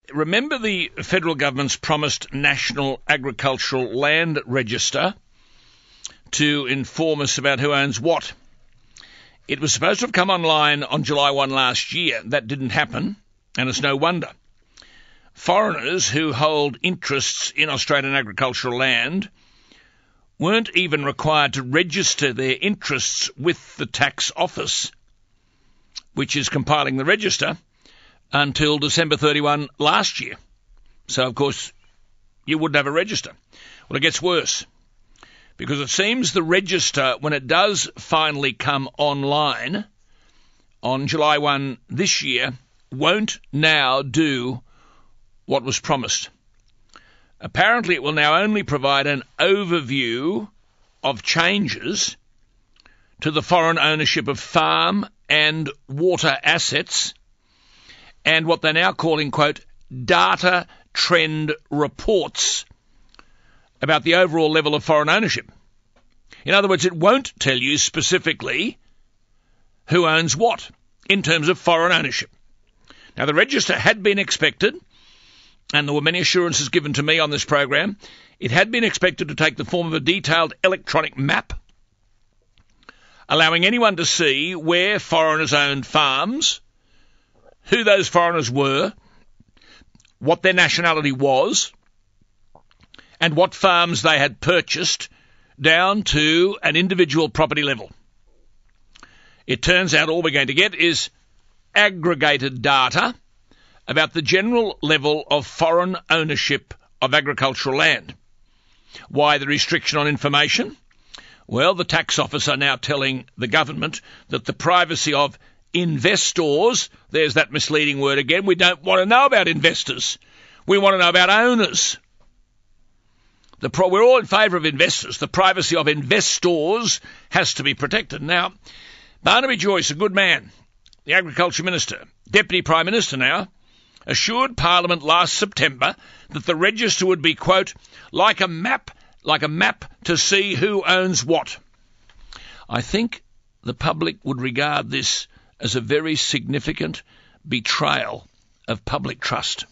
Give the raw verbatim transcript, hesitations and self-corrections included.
remember the federal government's promised National Agricultural Land Register to inform us about who owns what? It was supposed to have come online on July first last year. That didn't happen, and it's no wonder. Foreigners who hold interests in Australian agricultural land weren't even required to register their interests with the tax office, which is compiling the register, until December thirty-first last year. So, of course, you wouldn't have a register. Well, it gets worse, because it seems the register, when it does finally come online on July first this year, won't now do what was promised. Apparently it will now only provide an overview of changes to the foreign ownership of farm and water assets and what they're now calling, quote, data trend reports about the overall level of foreign ownership. In other words, it won't tell you specifically who owns what in terms of foreign ownership. Now, the register had been expected, and there were many assurances given to me on this program, it had been expected to take the form of a detailed electronic map, allowing anyone to see where foreigners owned farms, who those foreigners were, what their nationality was, and what farms they had purchased, down to an individual property level. It turns out all we're going to get is aggregated data about the general level of foreign ownership of agricultural land. Why the restriction on information? Well, the tax office are now telling the government that the privacy of investors, there's that misleading word again, we don't want to know about investors. We want to know about owners. The pro- we're all in favour of investors. The privacy of investors has to be protected. Now, Barnaby Joyce, a good man, the Agriculture Minister, Deputy Prime Minister now, assured Parliament last September that the register would be, quote, like a map, like a map to see who owns what. I think the public would regard this as a very significant betrayal of public trust.